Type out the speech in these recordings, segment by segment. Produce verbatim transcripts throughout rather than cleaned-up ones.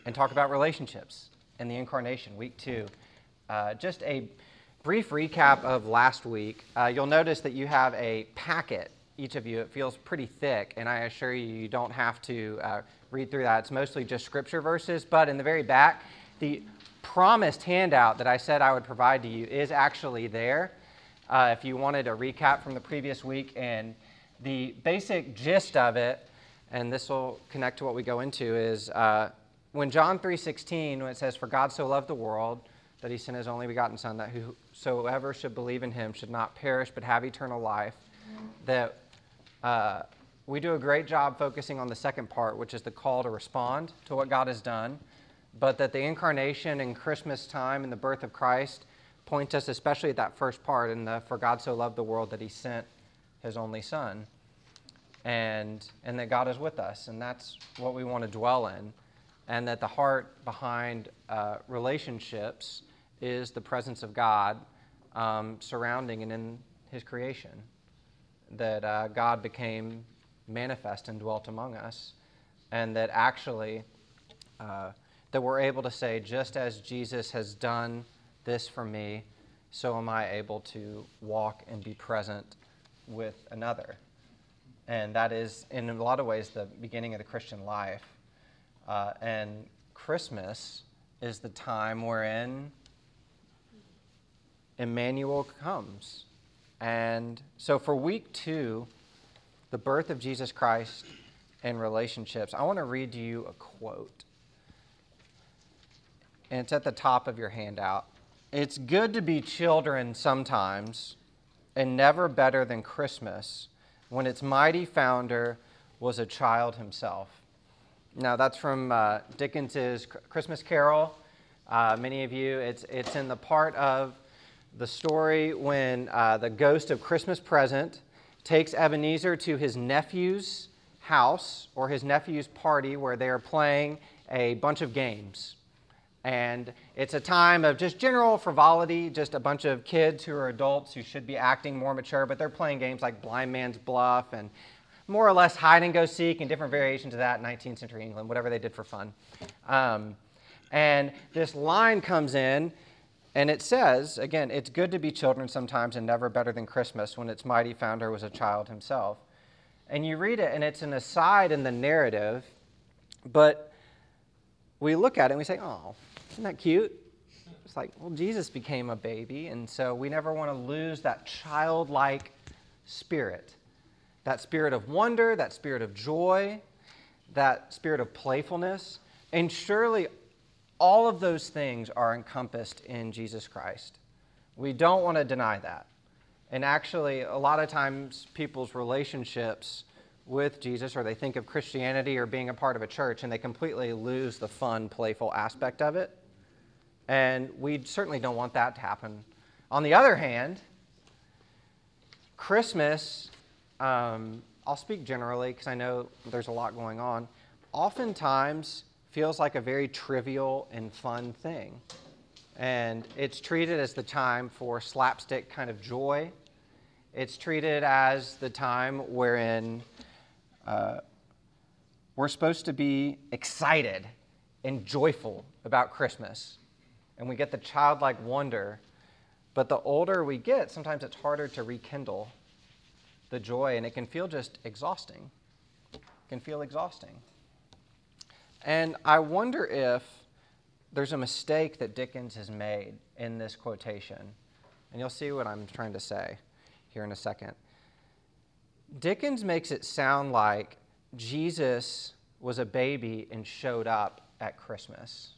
and talk about relationships and the incarnation, week two. Uh, just a brief recap of last week. Uh, you'll notice that you have a packet, each of you. It feels pretty thick, and I assure you, you don't have to uh, read through that. It's mostly just scripture verses, but in the very back, the promised handout that I said I would provide to you is actually there. Uh, if you wanted a recap from the previous week, and the basic gist of it, and this will connect to what we go into, is uh, when John three sixteen, when it says, "For God so loved the world, that he sent his only begotten Son, that whosoever should believe in him should not perish but have eternal life," that uh, we do a great job focusing on the second part, which is the call to respond to what God has done, but that the incarnation and Christmas time and the birth of Christ points us especially at that first part, in the "For God so loved the world that he sent his only Son," and, and that God is with us, and that's what we want to dwell in, and that the heart behind uh, relationships is the presence of God um, surrounding and in his creation, that uh, God became manifest and dwelt among us, and that actually uh, that we're able to say, just as Jesus has done this for me, so am I able to walk and be present with another. And that is, in a lot of ways, the beginning of the Christian life. Uh, and Christmas is the time wherein Emmanuel comes. And so for week two, the birth of Jesus Christ and relationships, I want to read to you a quote. And it's at the top of your handout. "It's good to be children sometimes, and never better than Christmas, when its mighty founder was a child himself." Now, that's from uh, Dickens's Christmas Carol. Uh, many of you, it's it's in the part of the story when uh, the ghost of Christmas Present takes Ebenezer to his nephew's house, or his nephew's party, where they are playing a bunch of games. And it's a time of just general frivolity, just a bunch of kids who are adults who should be acting more mature, but they're playing games like Blind Man's Bluff and more or less hide and go seek and different variations of that in nineteenth century England, whatever they did for fun. Um, and this line comes in, and it says, again, "It's good to be children sometimes, and never better than Christmas, when its mighty founder was a child himself." And you read it, and it's an aside in the narrative, but we look at it and we say, "Oh, isn't that cute?" It's like, well, Jesus became a baby, and so we never want to lose that childlike spirit, that spirit of wonder, that spirit of joy, that spirit of playfulness. And surely all of those things are encompassed in Jesus Christ. We don't want to deny that. And actually, a lot of times people's relationships with Jesus, or they think of Christianity or being a part of a church, and they completely lose the fun, playful aspect of it. And we certainly don't want that to happen. On the other hand, Christmas, um, I'll speak generally because I know there's a lot going on, oftentimes feels like a very trivial and fun thing. And it's treated as the time for slapstick kind of joy. It's treated as the time wherein uh, we're supposed to be excited and joyful about Christmas. And we get the childlike wonder. But the older we get, sometimes it's harder to rekindle the joy, and it can feel just exhausting. It can feel exhausting. And I wonder if there's a mistake that Dickens has made in this quotation. And you'll see what I'm trying to say here in a second. Dickens makes it sound like Jesus was a baby and showed up at Christmas,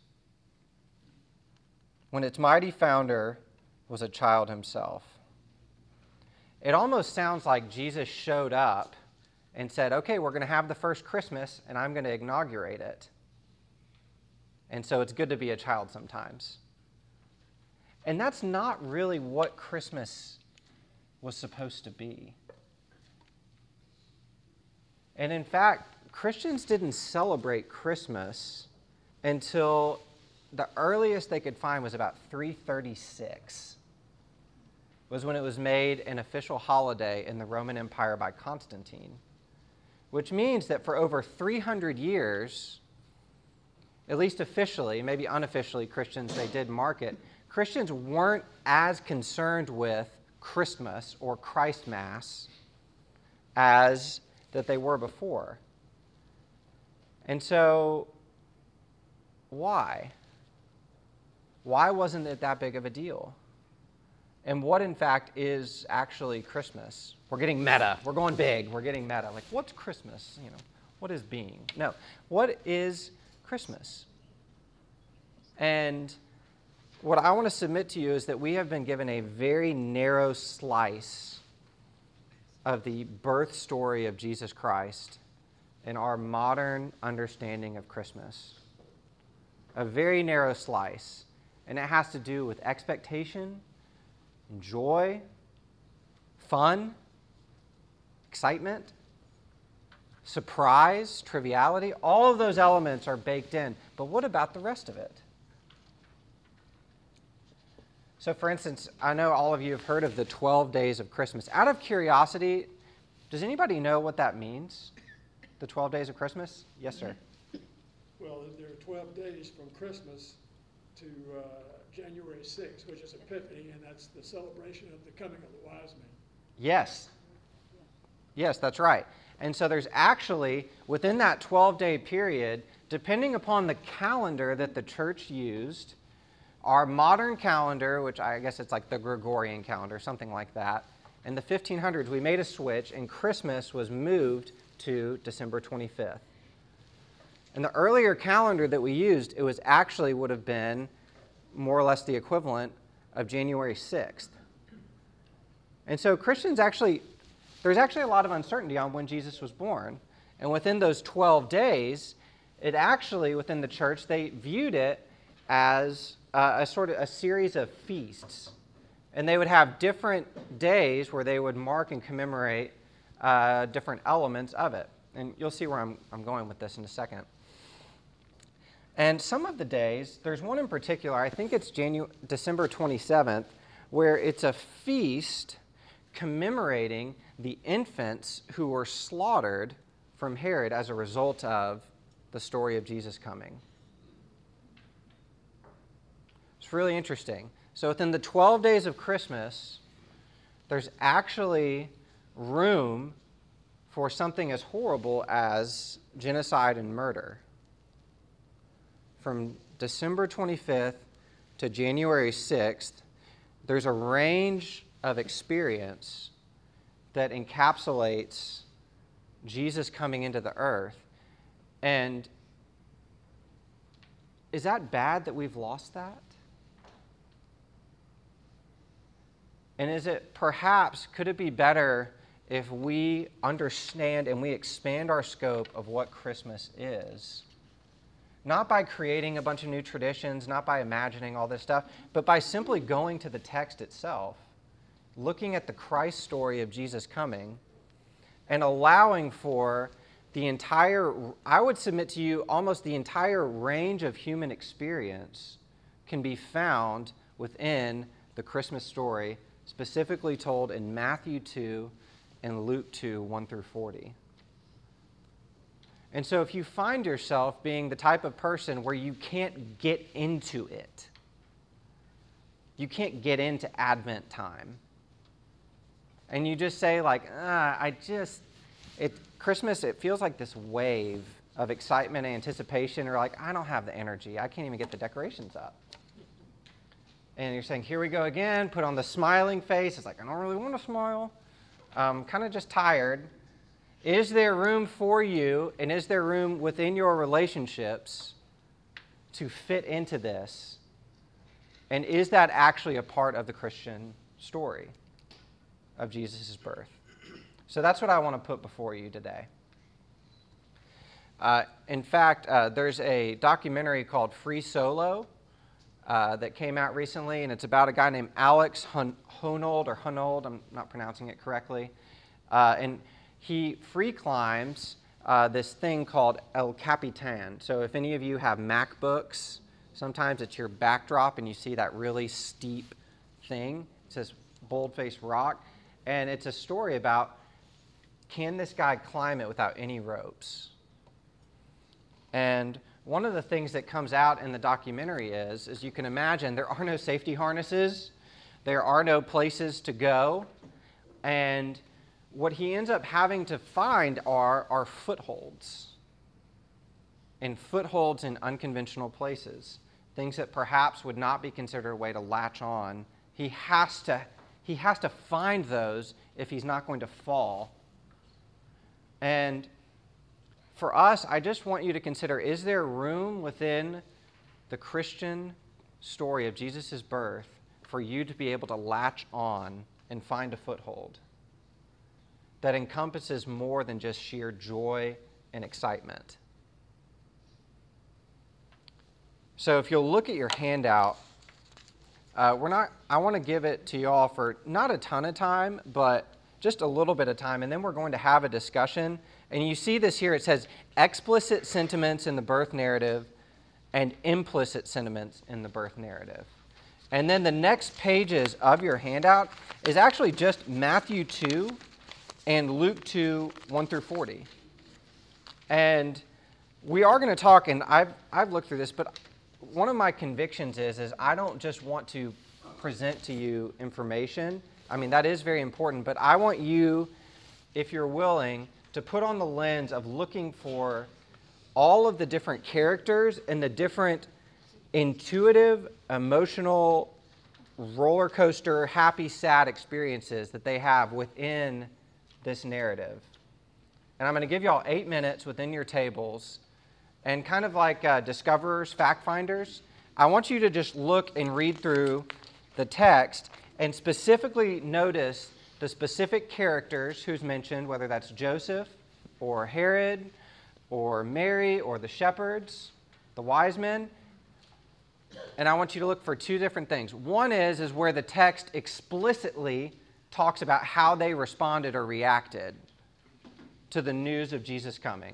when its mighty founder was a child himself. It almost sounds like Jesus showed up and said, "Okay, we're going to have the first Christmas, and I'm going to inaugurate it. And so it's good to be a child sometimes." And that's not really what Christmas was supposed to be. And in fact, Christians didn't celebrate Christmas until the earliest they could find was about three thirty-six. Was when it was made an official holiday in the Roman Empire by Constantine, which means that for over three hundred years, at least officially, maybe unofficially, Christians, they did mark it. Christians weren't as concerned with Christmas or Christmas as that they were before. And so, why? Why wasn't it that big of a deal? And what, in fact, is actually Christmas? We're getting meta. We're going big. We're getting meta. Like, what's Christmas? You know, what is being? No. What is Christmas? And what I want to submit to you is that we have been given a very narrow slice of the birth story of Jesus Christ in our modern understanding of Christmas. A very narrow slice. And it has to do with expectation, joy, fun, excitement, surprise, triviality. All of those elements are baked in. But what about the rest of it? So, for instance, I know all of you have heard of the twelve days of Christmas. Out of curiosity, does anybody know what that means? The twelve days of Christmas? Yes, sir. Well, there are twelve days from Christmas to uh, January sixth, which is Epiphany, and that's the celebration of the coming of the wise men. Yes. Yes, that's right. And so there's actually, within that twelve-day period, depending upon the calendar that the church used, our modern calendar, which I guess it's like the Gregorian calendar, something like that, in the fifteen hundreds, we made a switch, and Christmas was moved to December twenty-fifth. In the earlier calendar that we used, it was actually would have been more or less the equivalent of January sixth. And so Christians actually, there's actually a lot of uncertainty on when Jesus was born. And within those twelve days, it actually, within the church, they viewed it as uh, a sort of a series of feasts. And they would have different days where they would mark and commemorate uh, different elements of it. And you'll see where I'm, I'm going with this in a second. And some of the days, there's one in particular, I think it's Janu- December twenty-seventh, where it's a feast commemorating the infants who were slaughtered from Herod as a result of the story of Jesus coming. It's really interesting. So within the twelve days of Christmas, there's actually room for something as horrible as genocide and murder. From December twenty-fifth to January sixth, there's a range of experience that encapsulates Jesus coming into the earth. And is that bad that we've lost that? And is it perhaps, could it be better if we understand and we expand our scope of what Christmas is? Not by creating a bunch of new traditions, not by imagining all this stuff, but by simply going to the text itself, looking at the Christ story of Jesus coming, and allowing for the entire, I would submit to you, almost the entire range of human experience can be found within the Christmas story, specifically told in Matthew two and Luke two, one through forty. And so if you find yourself being the type of person where you can't get into it, you can't get into Advent time, and you just say like, ah, I just, it Christmas, it feels like this wave of excitement and anticipation, or like, I don't have the energy. I can't even get the decorations up. And you're saying, here we go again, put on the smiling face. It's like, I don't really want to smile. I'm kind of just tired. Is there room for you, and is there room within your relationships to fit into this? And is that actually a part of the Christian story of Jesus' birth? So that's what I want to put before you today. Uh, in fact, uh, there's a documentary called Free Solo uh, that came out recently, and it's about a guy named Alex Honnold, or Honnold, I'm not pronouncing it correctly. Uh, and he free climbs uh, this thing called El Capitan. So if any of you have MacBooks, sometimes it's your backdrop and you see that really steep thing. It says bold-faced rock. And it's a story about, can this guy climb it without any ropes? And one of the things that comes out in the documentary is, as you can imagine, there are no safety harnesses, there are no places to go, and what he ends up having to find are, are footholds, and footholds in unconventional places, things that perhaps would not be considered a way to latch on. He has to, he has to find those if he's not going to fall. And for us, I just want you to consider, is there room within the Christian story of Jesus' birth for you to be able to latch on and find a foothold that encompasses more than just sheer joy and excitement? So if you'll look at your handout, uh, we're not. I want to give it to you all for not a ton of time, but just a little bit of time, and then we're going to have a discussion. And you see this here. It says explicit sentiments in the birth narrative and implicit sentiments in the birth narrative. And then the next pages of your handout is actually just Matthew two and Luke two, one through forty. And we are going to talk, and I've, I've looked through this, but one of my convictions is, is I don't just want to present to you information. I mean, that is very important, but I want you, if you're willing, to put on the lens of looking for all of the different characters and the different intuitive, emotional, roller coaster, happy, sad experiences that they have within this narrative. And I'm going to give you all eight minutes within your tables. And kind of like uh, discoverers, fact finders, I want you to just look and read through the text and specifically notice the specific characters who's mentioned, whether that's Joseph or Herod or Mary or the shepherds, the wise men. And I want you to look for two different things. One is, is where the text explicitly talks about how they responded or reacted to the news of Jesus coming.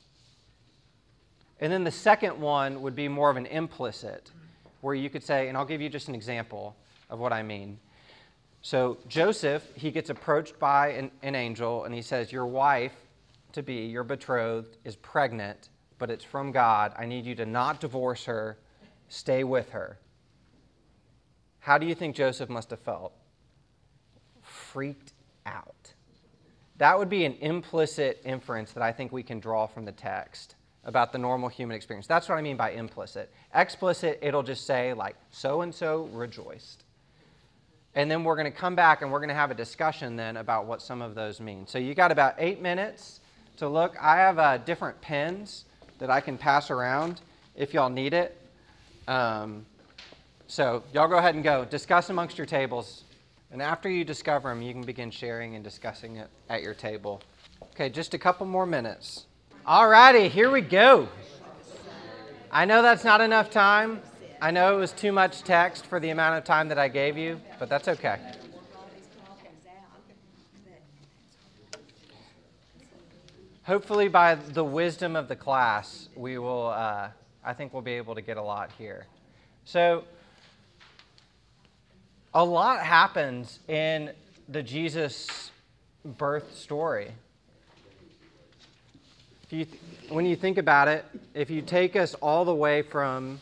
And then the second one would be more of an implicit, where you could say, and I'll give you just an example of what I mean. So Joseph, he gets approached by an, an angel, and he says, your wife to be, your betrothed, is pregnant, but it's from God. I need you to not divorce her. Stay with her. How do you think Joseph must have felt? Freaked out. That would be an implicit inference that I think we can draw from the text about the normal human experience. That's what I mean by implicit. Explicit, it'll just say, like, so-and-so rejoiced. And then we're going to come back and we're going to have a discussion then about what some of those mean. So you got about eight minutes to look. I have uh, different pens that I can pass around if y'all need it. Um, so y'all go ahead and go. Discuss amongst your tables. And after you discover them, you can begin sharing and discussing it at your table. Okay, just a couple more minutes. All righty, here we go. I know that's not enough time. I know it was too much text for the amount of time that I gave you, but that's okay. Hopefully by the wisdom of the class, we will, uh, I think we'll be able to get a lot here. So, a lot happens in the Jesus birth story. If you th- when you think about it, if you take us all the way from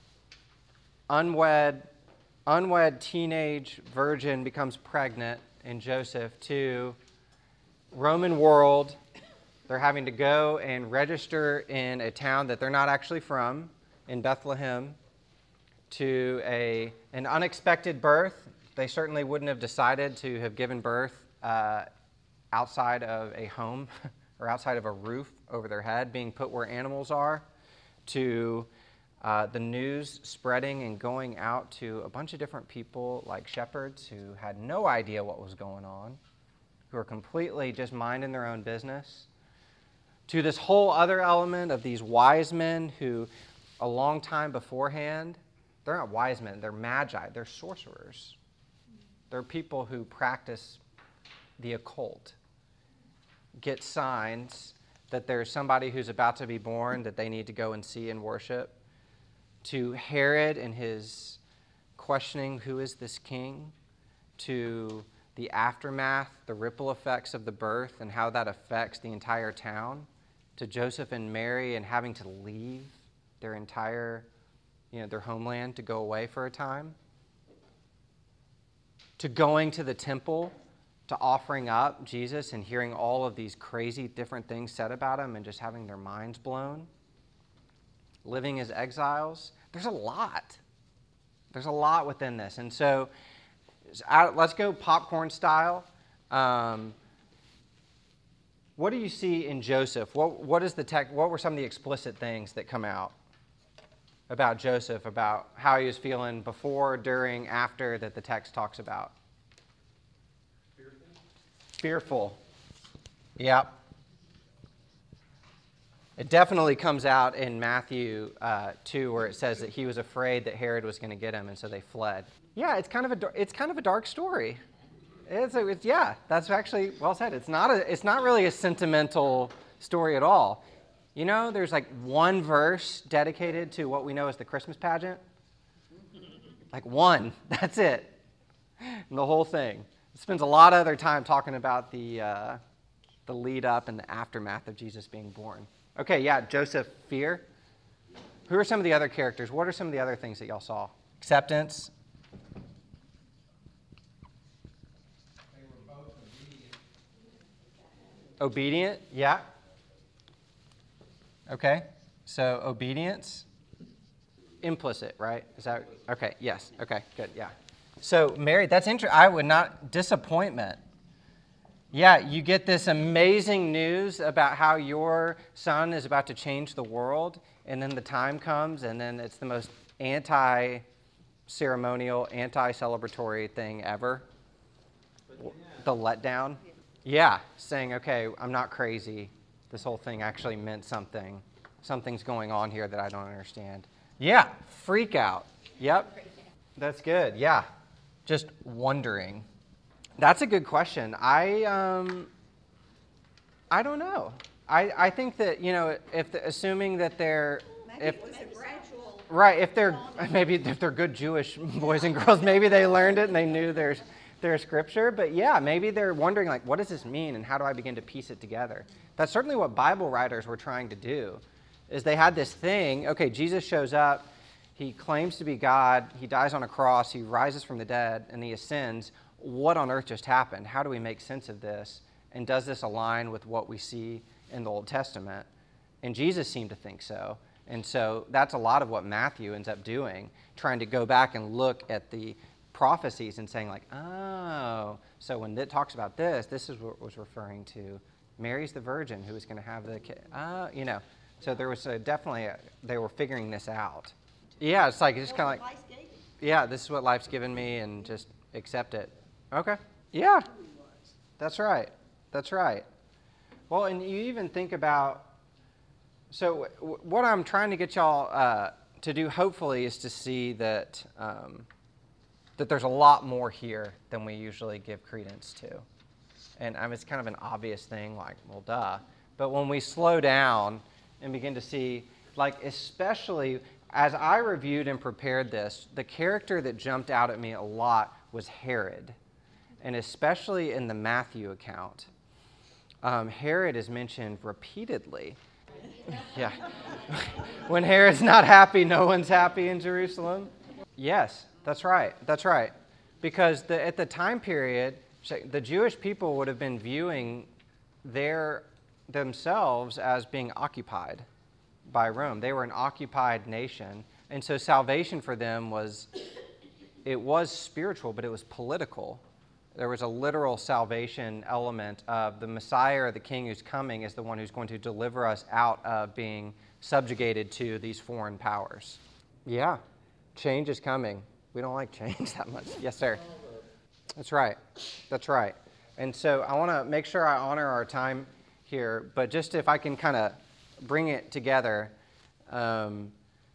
unwed, unwed teenage virgin becomes pregnant in Joseph to Roman world, they're having to go and register in a town that they're not actually from, in Bethlehem, to a an unexpected birth. They certainly wouldn't have decided to have given birth uh, outside of a home or outside of a roof over their head, being put where animals are, to uh, the news spreading and going out to a bunch of different people like shepherds who had no idea what was going on, who are completely just minding their own business, to this whole other element of these wise men who, a long time beforehand, they're not wise men, they're magi, they're sorcerers. They're people who practice the occult, get signs that there's somebody who's about to be born that they need to go and see and worship, to Herod and his questioning, who is this king, to the aftermath, the ripple effects of the birth and how that affects the entire town, to Joseph and Mary and having to leave their entire, you know, their homeland to go away for a time, to going to the temple, to offering up Jesus and hearing all of these crazy different things said about him and just having their minds blown, living as exiles. There's a lot. There's a lot within this. And so let's go popcorn style. Um, what do you see in Joseph? What, what is the tech, what were some of the explicit things that come out about Joseph, about how he was feeling before, during, after that the text talks about? Fearful. Yep. It definitely comes out in Matthew uh, two, where it says that he was afraid that Herod was going to get him, and so they fled. Yeah, it's kind of a it's kind of a dark story. It's, a, it's yeah, that's actually well said. It's not a it's not really a sentimental story at all. You know, there's like one verse dedicated to what we know as the Christmas pageant. Like one. That's it. And the whole thing. It spends a lot of other time talking about the uh, the lead up and the aftermath of Jesus being born. Okay, yeah, Joseph, fear. Who are some of the other characters? What are some of the other things that y'all saw? Acceptance. They were both obedient. Obedient, yeah. Okay, so obedience. Implicit, right? Is that okay? Yes. Okay. Good. Yeah. So Mary, that's interesting. I would not disappointment. Yeah, you get this amazing news about how your son is about to change the world, and then the time comes, and then it's the most anti-ceremonial, anti-celebratory thing ever. The letdown. Yeah, saying, okay, I'm not crazy. This whole thing actually meant something. Something's going on here that I don't understand. Yeah, freak out. Yep, that's good. Yeah, just wondering. That's a good question. I um, I don't know. I, I think that, you know, if the, assuming that they're Maybe if it was a gradual. right, if they're maybe if they're good Jewish boys and girls, maybe they learned it and they knew their their scripture. But yeah, maybe they're wondering, like, what does this mean and how do I begin to piece it together? That's certainly what Bible writers were trying to do. Is they had this thing. Okay, Jesus shows up. He claims to be God. He dies on a cross. He rises from the dead and he ascends. What on earth just happened? How do we make sense of this? And does this align with what we see in the Old Testament? And Jesus seemed to think so. And so that's a lot of what Matthew ends up doing, trying to go back and look at the prophecies and saying, like, oh, so when it talks about this, this is what it was referring to. Mary's the virgin who was going to have the kid. Uh, you know, so there was a, definitely, a, they were figuring this out. Yeah, it's like, it's just kind of like, yeah, this is what life's given me and just accept it. Okay. Yeah. That's right. That's right. Well, and you even think about, so w- what I'm trying to get y'all uh, to do, hopefully, is to see that um, that there's a lot more here than we usually give credence to. And I mean, it's kind of an obvious thing, like, well, duh. But when we slow down and begin to see, like, especially as I reviewed and prepared this, the character that jumped out at me a lot was Herod. And especially in the Matthew account, um, Herod is mentioned repeatedly. Yeah. When Herod's not happy, no one's happy in Jerusalem. Yes, that's right. That's right. Because the, at the time period, the Jewish people would have been viewing their themselves as being occupied by Rome. They were an occupied nation. And so salvation for them was, it was spiritual, but it was political. There was a literal salvation element of the Messiah or the King who's coming is the one who's going to deliver us out of being subjugated to these foreign powers. Yeah, change is coming. We don't like change that much. Yes, sir. That's right. That's right. And so I want to make sure I honor our time here, but just if I can kind of bring it together. Um,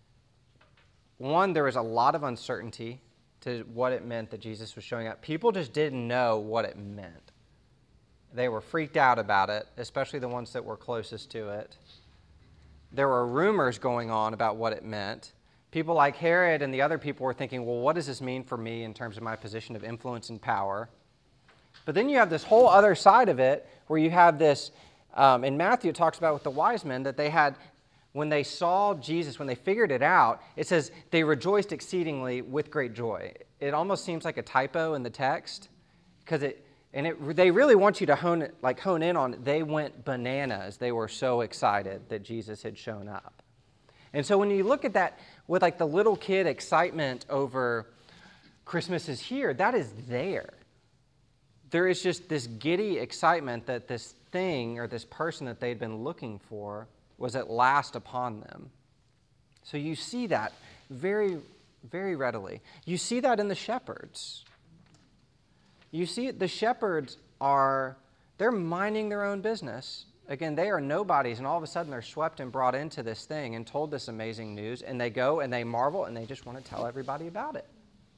one, there was a lot of uncertainty to what it meant that Jesus was showing up. People just didn't know what it meant. They were freaked out about it, especially the ones that were closest to it. There were rumors going on about what it meant. People like Herod and the other people were thinking, well, what does this mean for me in terms of my position of influence and power? But then you have this whole other side of it where you have this, um, in Matthew it talks about with the wise men that they had when they saw Jesus, when they figured it out, it says they rejoiced exceedingly with great joy. It almost seems like a typo in the text, because it and it they really want you to hone it, like hone in on it. They went bananas. They were so excited that Jesus had shown up. And so when you look at that with like the little kid excitement over Christmas is here, that is there. There is just this giddy excitement that this thing or this person that they'd been looking for was at last upon them. So you see that very, very readily. You see that in the shepherds. You see it, the shepherds are, they're minding their own business. Again, they are nobodies, and all of a sudden they're swept and brought into this thing and told this amazing news, and they go and they marvel and they just want to tell everybody about it.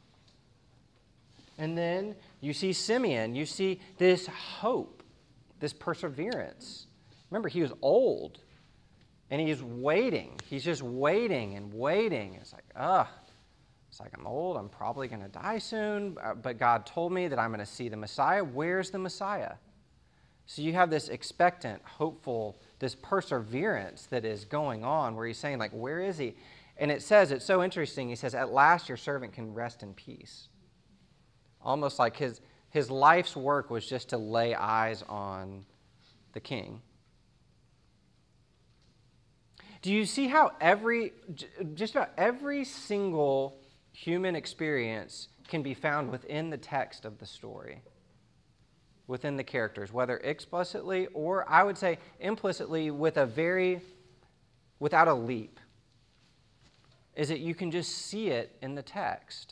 And then you see Simeon, you see this hope, this perseverance. Remember, he was old, and he's waiting. He's just waiting and waiting. It's like, ugh. It's like, I'm old, I'm probably going to die soon, but God told me that I'm going to see the Messiah. Where's the Messiah? So you have this expectant, hopeful, this perseverance that is going on where he's saying, like, where is he? And it says, it's so interesting, he says, at last your servant can rest in peace. Almost like his, his life's work was just to lay eyes on the king. Do you see how every, just about every single human experience can be found within the text of the story? Within the characters, whether explicitly or I would say implicitly with a very, without a leap, is that you can just see it in the text.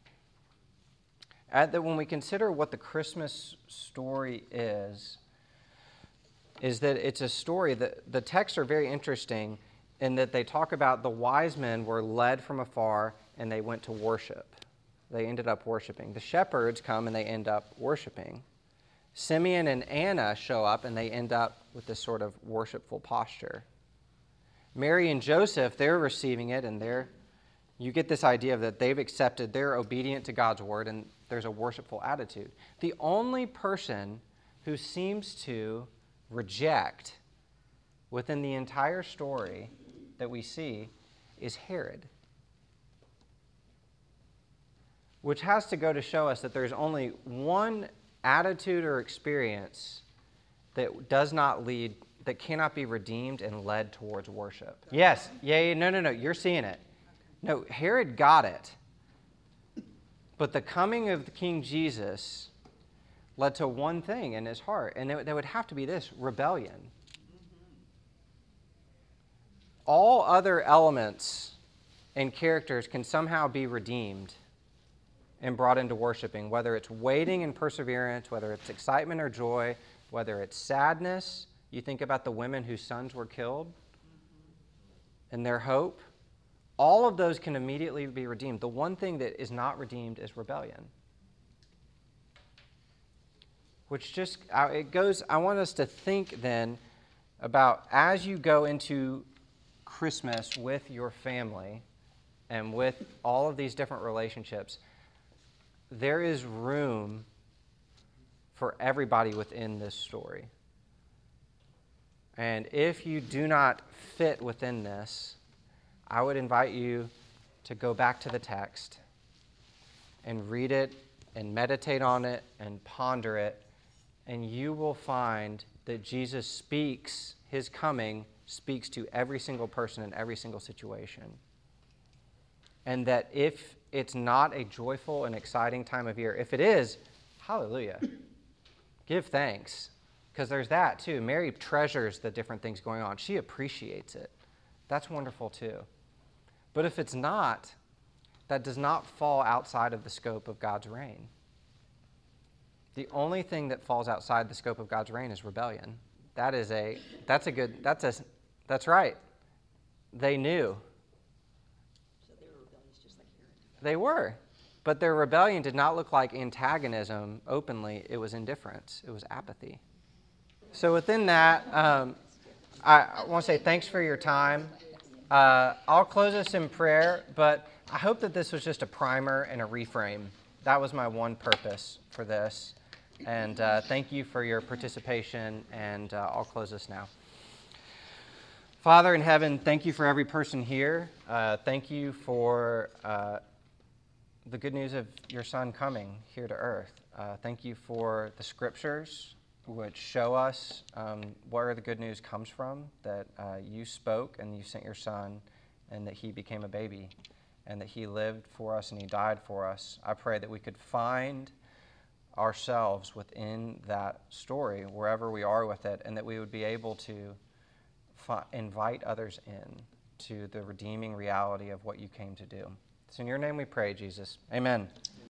At the, when we consider what the Christmas story is, is that it's a story that the texts are very interesting in that they talk about the wise men were led from afar and they went to worship. They ended up worshiping. The shepherds come and they end up worshiping. Simeon and Anna show up and they end up with this sort of worshipful posture. Mary and Joseph, they're receiving it and they're, you get this idea of that they've accepted, they're obedient to God's word and there's a worshipful attitude. The only person who seems to reject within the entire story that we see is Herod. Which has to go to show us that there's only one attitude or experience that does not lead, that cannot be redeemed and led towards worship. Yes, yeah, yeah, no, no, no, you're seeing it. No, Herod got it. But the coming of the King Jesus led to one thing in his heart, and there would have to be this, rebellion. All other elements and characters can somehow be redeemed and brought into worshiping, whether it's waiting and perseverance, whether it's excitement or joy, whether it's sadness. You think about the women whose sons were killed and their hope. All of those can immediately be redeemed. The one thing that is not redeemed is rebellion. Which just, it goes, I want us to think then about as you go into Christmas with your family and with all of these different relationships, there is room for everybody within this story. And if you do not fit within this, I would invite you to go back to the text and read it and meditate on it and ponder it, and you will find that Jesus speaks, his coming speaks to every single person in every single situation. And that if it's not a joyful and exciting time of year, if it is, hallelujah, give thanks. Because there's that too. Mary treasures the different things going on. She appreciates it. That's wonderful too. But if it's not, that does not fall outside of the scope of God's reign. The only thing that falls outside the scope of God's reign is rebellion. That is a, that's a good, that's a, that's right. They knew. So they were rebellious just like Herod. They were. But their rebellion did not look like antagonism openly. It was indifference. It was apathy. So within that, um, I, I want to say thanks for your time. Uh, I'll close us in prayer, but I hope that this was just a primer and a reframe. That was my one purpose for this. And uh, thank you for your participation, and uh, I'll close this now. Father in heaven, thank you for every person here. Uh, thank you for uh, the good news of your Son coming here to earth. Uh, thank you for the scriptures, which show us um, where the good news comes from, that uh, you spoke and you sent your Son, and that he became a baby, and that he lived for us and he died for us. I pray that we could find ourselves within that story, wherever we are with it, and that we would be able to fi- invite others in to the redeeming reality of what you came to do. It's in your name we pray, Jesus. Amen.